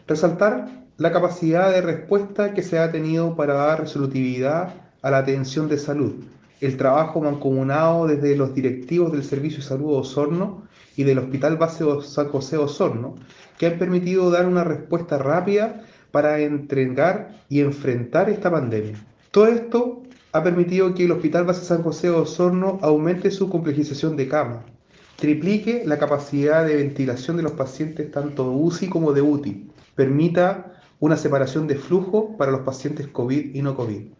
Resaltar la capacidad de respuesta que se ha tenido para dar resolutividad a la atención de salud, el trabajo mancomunado desde los directivos del Servicio de Salud Osorno y del Hospital Base San José Osorno, que han permitido dar una respuesta rápida para entregar y enfrentar esta pandemia. Todo esto ha permitido que el Hospital Base San José Osorno aumente su complejización de cama, triplique la capacidad de ventilación de los pacientes tanto UCI como de UTI, permita una separación de flujo para los pacientes COVID y no COVID.